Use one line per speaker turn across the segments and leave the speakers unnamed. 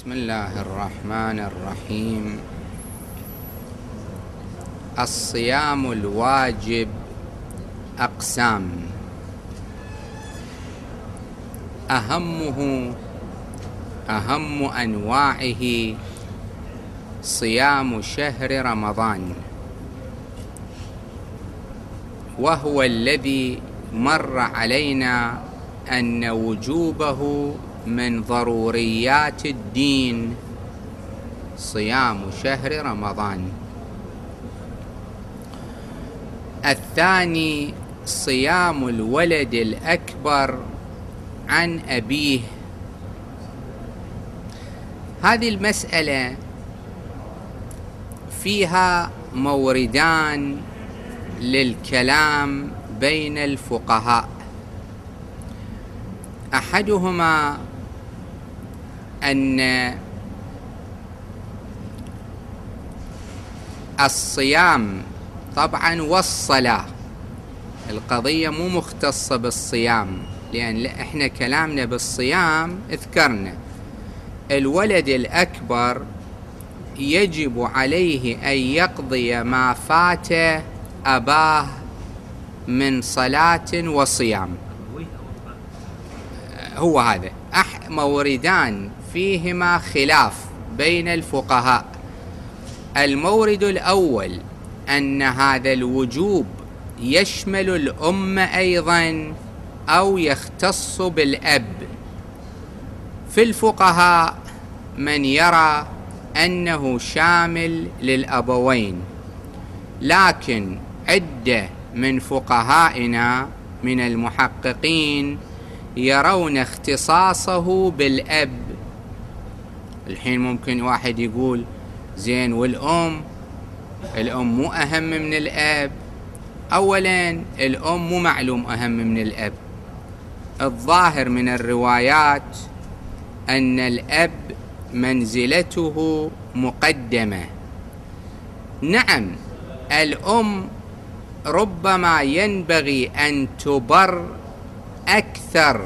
بسم الله الرحمن الرحيم. الصيام الواجب أقسام، أهم أنواعه صيام شهر رمضان، وهو الذي مر علينا أن وجوبه من ضروريات الدين، صيام شهر رمضان. الثاني صيام الولد الأكبر عن أبيه. هذه المسألة فيها موردان للكلام بين الفقهاء. أحدهما أن الصيام طبعا والصلاة، القضية مو مختصة بالصيام، لأن احنا كلامنا بالصيام اذكرنا الولد الأكبر يجب عليه أن يقضي ما فات أباه من صلاة وصيام. هو هذا موردان فيهما خلاف بين الفقهاء. المورد الأول أن هذا الوجوب يشمل الأم أيضا أو يختص بالأب. في الفقهاء من يرى أنه شامل للأبوين، لكن عدة من فقهائنا من المحققين يرون اختصاصه بالأب. الحين ممكن واحد يقول زين والأم مو أهم من الأب؟ أولا الأم مو معلوم أهم من الأب. الظاهر من الروايات أن الأب منزلته مقدمة. نعم الأم ربما ينبغي أن تبر أكثر.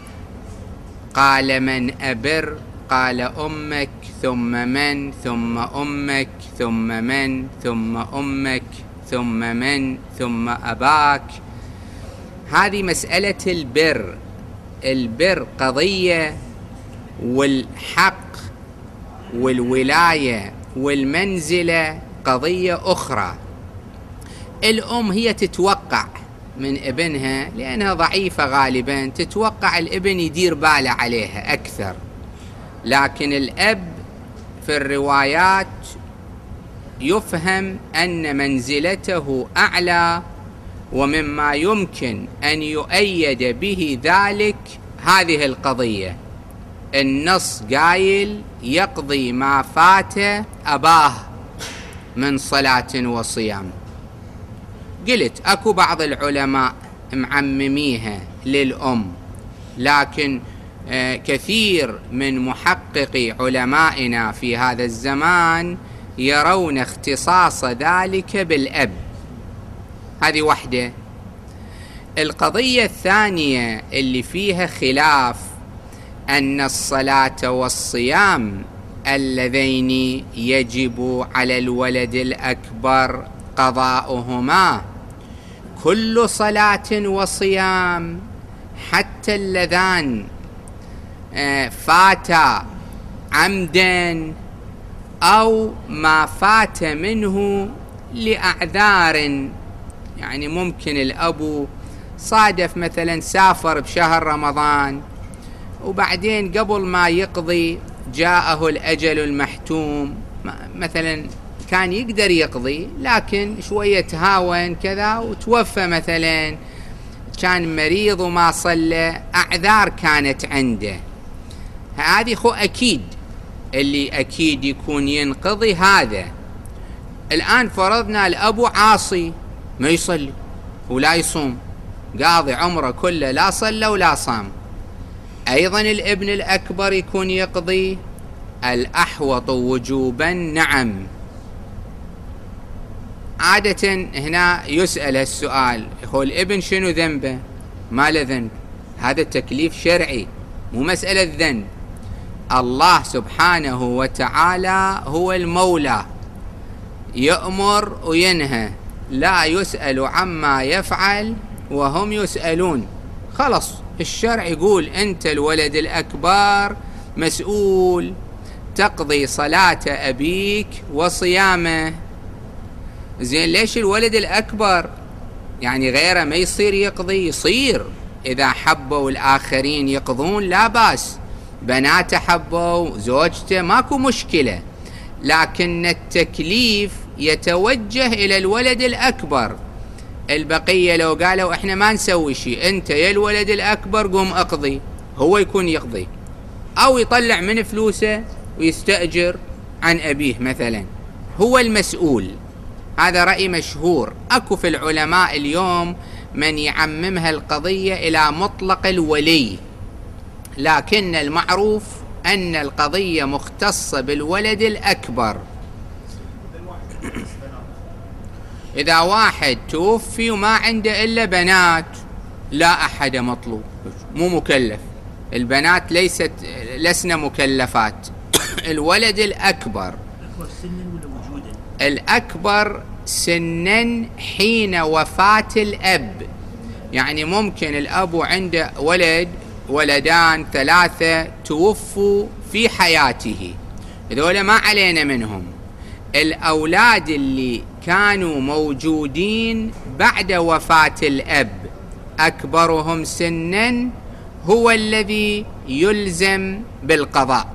قال من أبر؟ قال أمك ثم من ثم أمك ثم من ثم أمك ثم من ثم أباك. هذه مسألة البر. البر قضية، والحق والولاية والمنزلة قضية أخرى. الأم هي تتوقع من ابنها، لأنها ضعيفة غالبا، تتوقع الابن يدير باله عليها أكثر. لكن الأب في الروايات يفهم أن منزلته أعلى، ومما يمكن أن يؤيد به ذلك هذه القضية. النص قايل يقضي ما فات أباه من صلاة وصيام. قلت أكو بعض العلماء معمميها للأم، لكن كثير من محققي علمائنا في هذا الزمان يرون اختصاص ذلك بالأب. هذه واحدة. القضية الثانية اللي فيها خلاف أن الصلاة والصيام اللذين يجب على الولد الأكبر قضاؤهما، كل صلاة وصيام حتى اللذان فات عمدا أو ما فات منه لأعذار. يعني ممكن الأب صادف مثلا سافر بشهر رمضان، وبعدين قبل ما يقضي جاءه الأجل المحتوم، مثلا كان يقدر يقضي لكن شوية تهاون كذا وتوفى، مثلا كان مريض وما صلى، أعذار كانت عنده. هذه خو أكيد اللي أكيد يكون ينقضي هذا. الآن فرضنا الأب عاصي ما يصلي ولا يصوم، قاضي عمره كله لا صلى ولا صام، أيضا الابن الأكبر يكون يقضي؟ الأحوط وجوبا نعم. عادة هنا يسأل السؤال، هو الابن شنو ذنبه؟ ما له ذنب، هذا التكليف شرعي مو مسألة ذنب. الله سبحانه وتعالى هو المولى، يأمر وينهى، لا يسأل عما يفعل وهم يسألون. خلص الشرع يقول أنت الولد الأكبر مسؤول تقضي صلاة أبيك وصيامه. زين ليش الولد الأكبر؟ يعني غيره ما يصير يقضي؟ يصير إذا حبوا الآخرين يقضون لا بأس، بناته حبوا زوجته ماكو مشكلة، لكن التكليف يتوجه إلى الولد الأكبر. البقية لو قالوا إحنا ما نسوي شيء، أنت يا الولد الأكبر قوم أقضي، هو يكون يقضي، أو يطلع من فلوسه ويستأجر عن أبيه مثلا، هو المسؤول. هذا رأي مشهور. أكو في العلماء اليوم من يعممها القضية إلى مطلق الولي، لكن المعروف أن القضية مختصة بالولد الأكبر. إذا واحد توفي وما عنده إلا بنات، لا أحد مطلوب، مو مكلف، البنات لسنا مكلفات. الولد الأكبر الأكبر سنا حين وفاة الأب. يعني ممكن الأب عنده ولدان 3 توفوا في حياته، هذول ما علينا منهم. الأولاد اللي كانوا موجودين بعد وفاة الأب أكبرهم سنا هو الذي يلزم بالقضاء.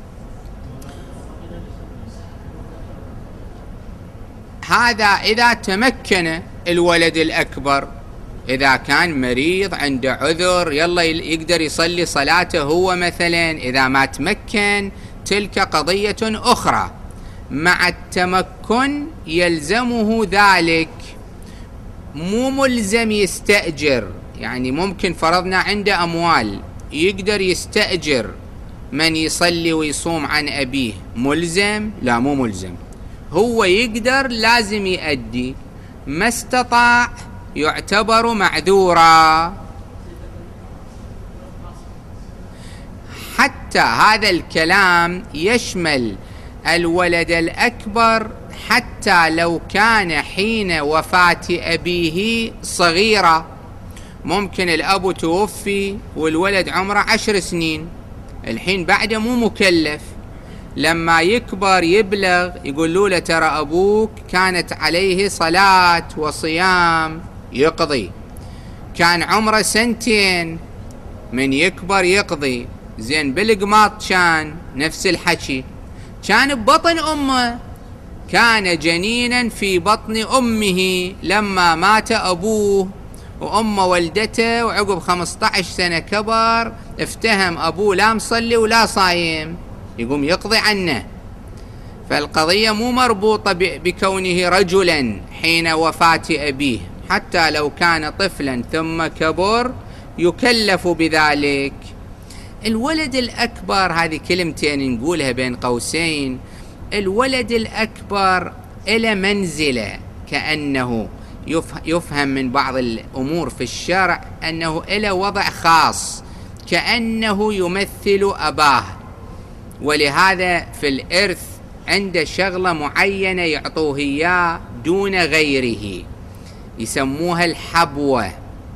هذا إذا تمكن الولد الأكبر، إذا كان مريض عنده عذر يلا يقدر يصلي صلاته هو مثلا. إذا ما تمكن تلك قضية أخرى. مع التمكن يلزمه ذلك، مو ملزم يستأجر. يعني ممكن فرضنا عنده أموال يقدر يستأجر من يصلي ويصوم عن أبيه، ملزم؟ لا مو ملزم، هو يقدر لازم يؤدي، ما استطاع يعتبر معذورا. حتى هذا الكلام يشمل الولد الأكبر حتى لو كان حين وفاة أبيه صغيرا. ممكن الأب توفي والولد عمره 10 سنين، الحين بعده مو مكلف، لما يكبر يبلغ يقولوا له ترى أبوك كانت عليه صلاة وصيام يقضي. كان عمره 2 سنين من يكبر يقضي. زين بالقماط كان نفس الحكي، كان ببطن أمه، كان جنينا في بطن أمه لما مات أبوه وأمه ولدته، وعقب 15 سنة كبر افتهم أبوه لا مصلي ولا صايم، يقوم يقضي عنه. فالقضية مو مربوطة بكونه رجلا حين وفاة أبيه، حتى لو كان طفلا ثم كبر يكلف بذلك. الولد الأكبر، هذه كلمتين نقولها بين قوسين، الولد الأكبر إلى منزلة، كأنه يفهم من بعض الأمور في الشرع أنه إلى وضع خاص، كأنه يمثل أباه. ولهذا في الإرث عنده شغلة معينة يعطوه إياه دون غيره، يسموها الحبوة.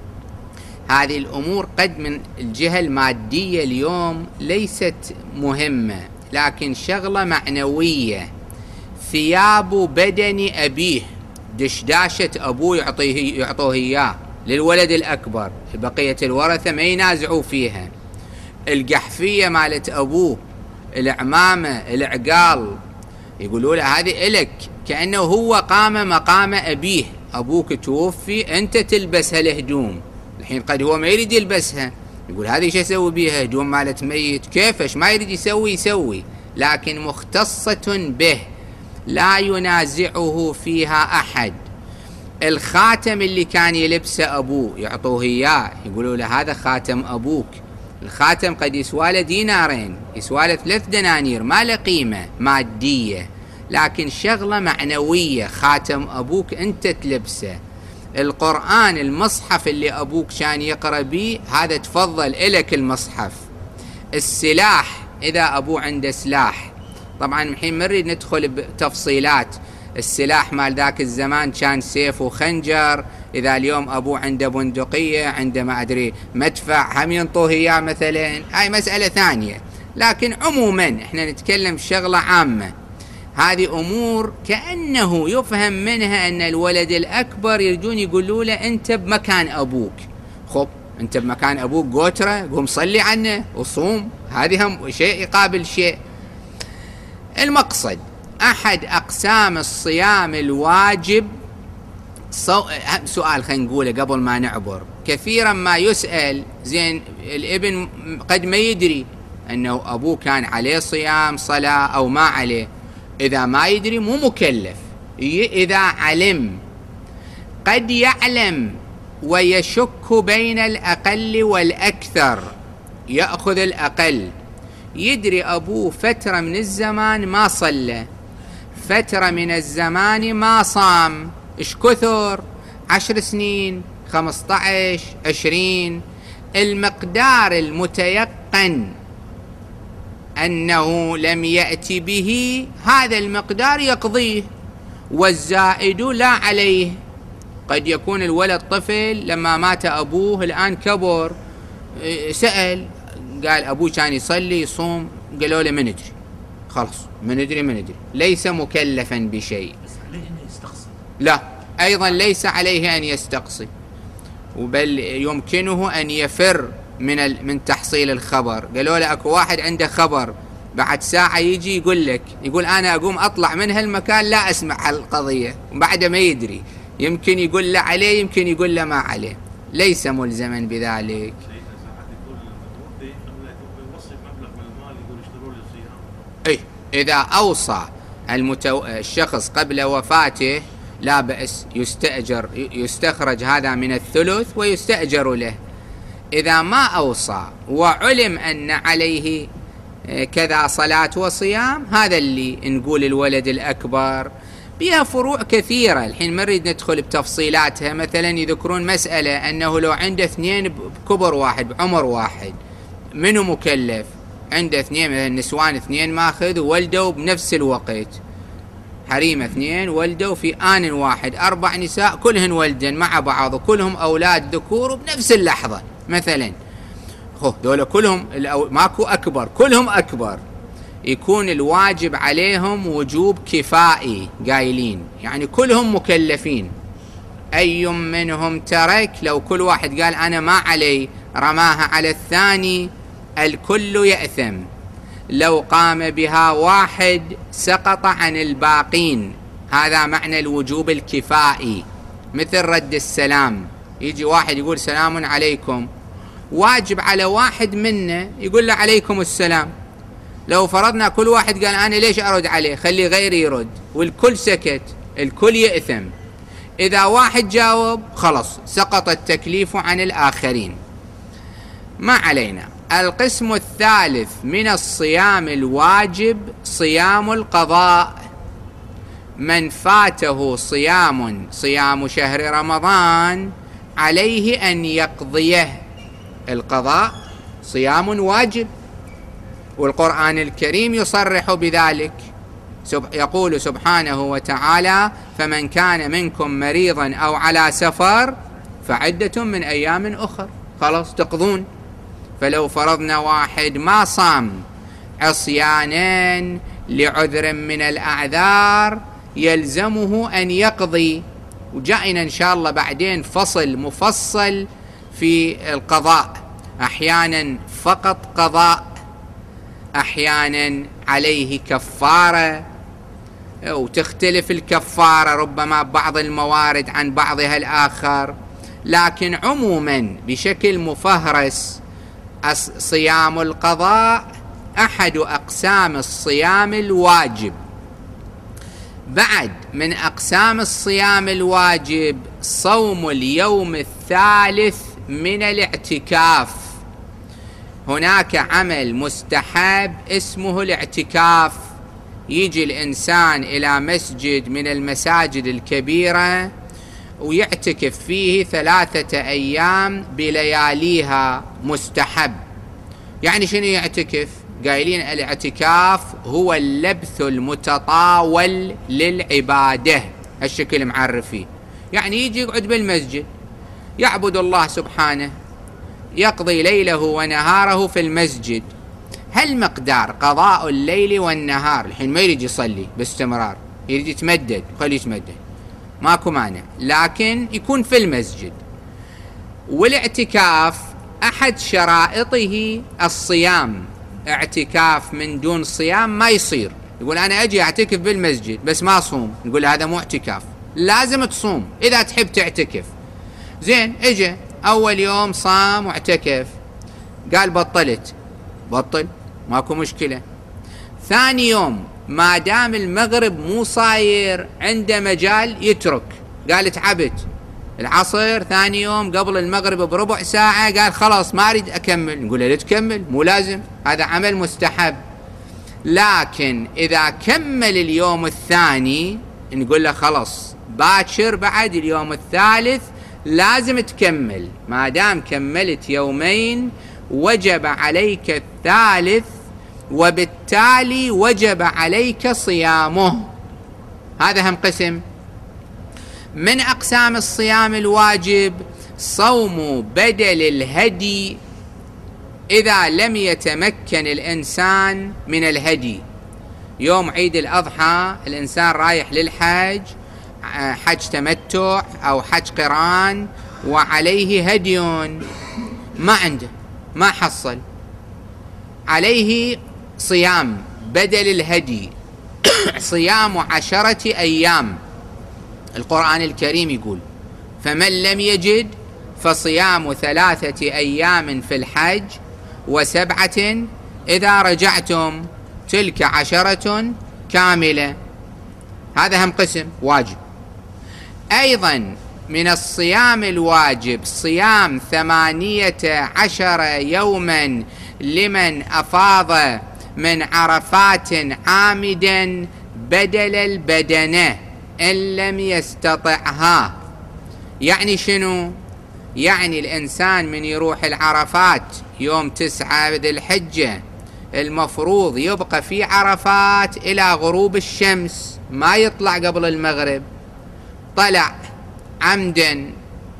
هذه الأمور قد من الجهة المادية اليوم ليست مهمة، لكن شغلة معنوية. ثياب بدن أبيه، دشداشة أبوه يعطوه إياه للولد الأكبر، بقية الورثة ما ينازعوا فيها. القحفية مالت أبوه، العمامة، العقال، يقولوا له هذه إلك، كأنه هو قام مقام أبيه. أبوك توفي أنت تلبس هالهدوم، الحين قد هو ما يريد يلبسها، يقول هذه شو أسوي بيها؟ هدوم مالت ميت، كيفش ما يريد يسوي، لكن مختصة به لا ينازعه فيها أحد. الخاتم اللي كان يلبسه أبوه يعطوه إياه، يقولوا له هذا خاتم أبوك، الخاتم قد يسوى له 2 دينار، يسوى له 3 دنانير، ما له قيمة مادية، لكن شغلة معنوية، خاتم أبوك أنت تلبسه. القرآن، المصحف اللي أبوك كان يقرأ بيه، هذا تفضل إلك المصحف. السلاح إذا أبوه عنده سلاح. طبعا الحين ما نريد ندخل بتفصيلات السلاح مال ذاك الزمان، كان سيف وخنجر. إذا اليوم أبوه عنده بندقية، عنده ما أدري مدفع، هم ينطوه إياه مثلا، هاي مسألة ثانية. لكن عموما إحنا نتكلم شغلة عامة. هذه أمور كأنه يفهم منها أن الولد الأكبر يرجون يقولوا له أنت بمكان أبوك. خب أنت بمكان أبوك قوترة، قوم صلي عنه وصوم، هذه هم شيء يقابل شيء. المقصد أحد أقسام الصيام الواجب. سؤال خلينا نقوله قبل ما نعبر. كثيرا ما يسأل، زين الابن قد ما يدري أنه أبوه كان عليه صيام صلاة أو ما عليه. إذا ما يدري مو مكلف. إذا علم، قد يعلم ويشك بين الأقل والأكثر، يأخذ الأقل. يدري أبوه فترة من الزمان ما صلى، فترة من الزمان ما صام، إيش كثر؟ 10 سنين، 15، 20. المقدار المتيقن أنه لم يأتي به، هذا المقدار يقضيه، والزائد لا عليه. قد يكون الولد طفل لما مات أبوه الآن كبر، سأل قال أبوه كان يصلي يصوم، قالوا له ما ندري، خلاص ما ندري، ليس مكلفا بشيء.
عليه أن يستقصي؟
لا، أيضا ليس عليه أن يستقصي، بل يمكنه أن يفر من تحصيل الخبر. قالوا له أكو واحد عنده خبر، بعد ساعة يجي يقول أنا أقوم أطلع من هالمكان لا أسمع هالقضية، وبعد ما يدري يمكن يقول له عليه، يمكن يقول له ما عليه، ليس ملزما بذلك. إيه، إذا أوصى الشخص قبل وفاته لا بأس، يستخرج هذا من الثلث ويستأجر له. إذا ما أوصى وعلم أن عليه كذا صلاة وصيام، هذا اللي نقول الولد الأكبر. بها فروع كثيرة، الحين ما نريد ندخل بتفصيلاتها. مثلا يذكرون مسألة أنه لو عنده 2 بكبر واحد بعمر واحد، منه مكلف؟ عنده 2 مثلا نسوان 2 ماخذ وولدوا بنفس الوقت، حريمة 2 ولدوا في آن واحد، 4 نساء كلهن ولدن مع بعض وكلهم أولاد ذكور بنفس اللحظة مثلا. دول كلهم ماكو أكبر، كلهم أكبر. يكون الواجب عليهم وجوب كفائي قايلين، يعني كلهم مكلفين. أي منهم ترك، لو كل واحد قال أنا ما علي رماها على الثاني، الكل يأثم. لو قام بها واحد سقط عن الباقين. هذا معنى الوجوب الكفائي. مثل رد السلام، يجي واحد يقول سلام عليكم، واجب على واحد منا يقول له عليكم السلام. لو فرضنا كل واحد قال أنا ليش أرد عليه، خلي غيري يرد، والكل سكت، الكل يأثم. إذا واحد جاوب خلص سقط التكليف عن الآخرين. ما علينا. القسم الثالث من الصيام الواجب صيام القضاء. من فاته صيام شهر رمضان عليه أن يقضيه. القضاء صيام واجب، والقرآن الكريم يصرح بذلك. يقول سبحانه وتعالى: فمن كان منكم مريضا أو على سفر فعدة من أيام أخر. خلاص تقضون. فلو فرضنا واحد ما صام عصيانا لعذر من الأعذار يلزمه أن يقضي. وجائنا إن شاء الله بعدين فصل مفصل في القضاء، أحيانا فقط قضاء، أحيانا عليه كفارة، وتختلف الكفارة ربما بعض الموارد عن بعضها الآخر. لكن عموما بشكل مفهرس صيام القضاء أحد أقسام الصيام الواجب. بعد من أقسام الصيام الواجب صوم اليوم الثالث من الاعتكاف. هناك عمل مستحب اسمه الاعتكاف. يجي الإنسان إلى مسجد من المساجد الكبيرة ويعتكف فيه 3 أيام بلياليها. مستحب. يعني شنو يعتكف؟ قايلين الاعتكاف هو اللبث المتطاول للعبادة، هالشكل معرف فيه. يعني يجي يقعد بالمسجد يعبد الله سبحانه، يقضي ليله ونهاره في المسجد. هل مقدار قضاء الليل والنهار، الحين ما يريد يصلي باستمرار، يريد يتمدد، خليه يتمدد، ماكو مانع، لكن يكون في المسجد. والاعتكاف أحد شرائطه الصيام، اعتكاف من دون صيام ما يصير. يقول أنا أجي أعتكف بالمسجد بس ما أصوم، نقول هذا مو اعتكاف، لازم تصوم إذا تحب تعتكف. زين، اجى أول يوم صام واعتكف، قال بطلت، بطل ماكو مشكلة. ثاني يوم ما دام المغرب مو صاير عنده مجال يترك، قال تعبت العصر. ثاني يوم قبل المغرب بربع ساعة قال خلاص ما أريد أكمل، نقول له لا تكمل، مو لازم، هذا عمل مستحب. لكن إذا كمل اليوم الثاني نقول له خلاص باكر بعد اليوم الثالث لازم تكمل، ما دام كملت يومين وجب عليك الثالث، وبالتالي وجب عليك صيامه. هذا هم قسم من أقسام الصيام الواجب. صوم بدل الهدي إذا لم يتمكن الإنسان من الهدي. يوم عيد الأضحى الإنسان رايح للحج، حج تمتع أو حج قران، وعليه هدي ما عنده، ما حصل، عليه صيام بدل الهدي، صيام 10 أيام. القرآن الكريم يقول فمن لم يجد فصيام 3 أيام في الحج و7 إذا رجعتم تلك 10 كاملة. هذا هم قسم واجب. أيضا من الصيام الواجب صيام 18 يوما لمن أفاض من عرفات عامدا بدل البدنة إن لم يستطعها. يعني شنو؟ يعني الإنسان من يروح العرفات يوم 9 ذي الحجة المفروض يبقى في عرفات إلى غروب الشمس، ما يطلع قبل المغرب. طلع عمدا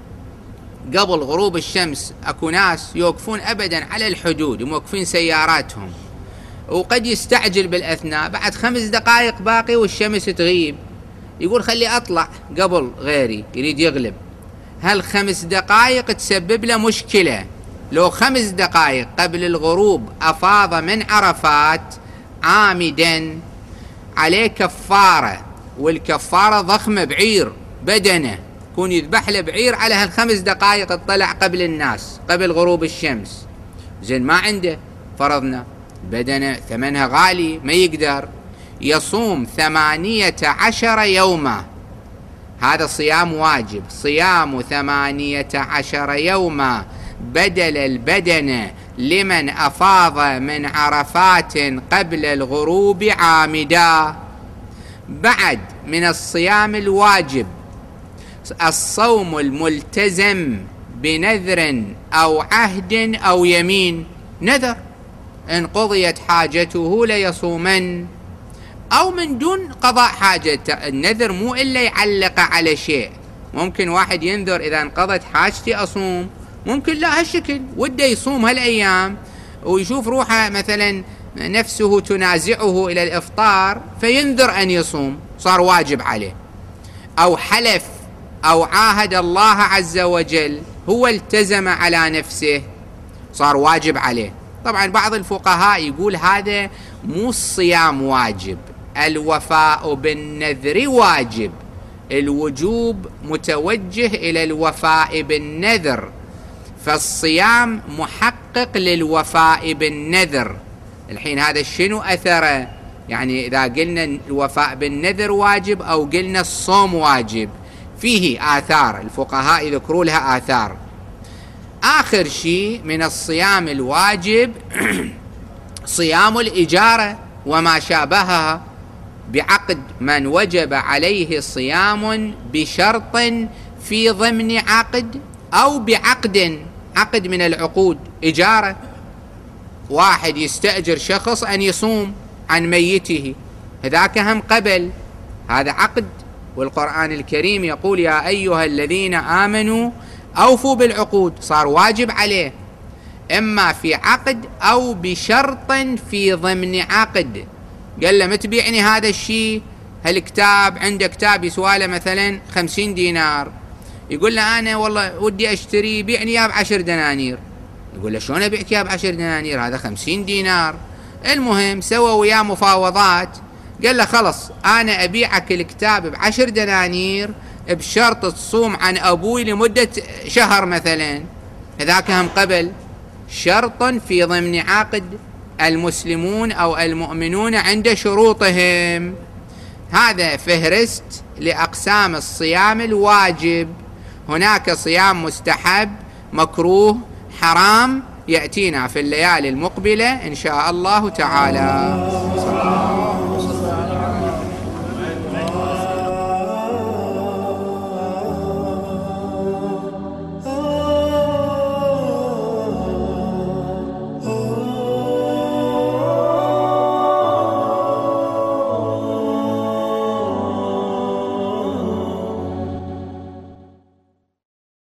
قبل غروب الشمس، أكو ناس يوقفون أبدا على الحدود موقفين سياراتهم، وقد يستعجل بالأثناء، بعد 5 دقائق باقي والشمس تغيب، يقول خلي أطلع قبل غيري، يريد يغلب. هل 5 دقائق تسبب له مشكلة. لو 5 دقائق قبل الغروب أفاض من عرفات عامدا عليه كفارة، والكفارة ضخمة، بعير بدنه، يكون يذبح له بعير على هال5 دقائق اطلع قبل الناس قبل غروب الشمس. زين ما عنده، فرضنا بدنه ثمنها غالي ما يقدر، يصوم 18 يوما. هذا صيام واجب، صيام 18 يوما بدل البدنة لمن أفاض من عرفات قبل الغروب عامدا. بعد من الصيام الواجب الصوم الملتزم بنذر أو عهد أو يمين. نذر إن قضيت حاجته ليصومن، أو من دون قضاء حاجة. النذر مو إلا يعلق على شيء، ممكن واحد ينذر إذا انقضت حاجتي أصوم، ممكن لا هالشكل وده يصوم هالأيام ويشوف روحه مثلا نفسه تنازعه إلى الإفطار فينذر أن يصوم، صار واجب عليه. أو حلف أو عاهد الله عز وجل، هو التزم على نفسه، صار واجب عليه. طبعا بعض الفقهاء يقول هذا مو الصيام واجب، الوفاء بالنذر واجب، الوجوب متوجه إلى الوفاء بالنذر، فالصيام محقق للوفاء بالنذر. الحين هذا شنو أثره؟ يعني إذا قلنا الوفاء بالنذر واجب أو قلنا الصوم واجب، فيه آثار، الفقهاء يذكروا لها آثار. آخر شيء من الصيام الواجب صيام الإجارة وما شابهها بعقد من وجب عليه صيام بشرط في ضمن عقد أو بعقد، عقد من العقود إجارة. واحد يستأجر شخص أن يصوم عن ميته، هذاك هم قبل، هذا عقد. والقرآن الكريم يقول يا أيها الذين آمنوا أوفوا بالعقود، صار واجب عليه، إما في عقد أو بشرط في ضمن عقد. قال له ما تبيعني هذا الشيء، هالكتاب، عنده كتاب يسواله مثلا 50 دينار، يقول له أنا والله ودي أشتري، بيعني إياه ب10 دنانير. يقول له شلون أبيعك إياه ب10 دنانير، هذا 50 دينار. المهم سوى وياه مفاوضات، قال له خلص أنا أبيعك الكتاب ب10 دنانير بشرط تصوم عن أبوي لمدة شهر مثلا. هذاك هم قبل، شرط في ضمن عقد. المسلمون أو المؤمنون عند شروطهم. هذا فهرست لأقسام الصيام الواجب. هناك صيام مستحب، مكروه، حرام، يأتينا في الليالي المقبلة إن شاء الله تعالى.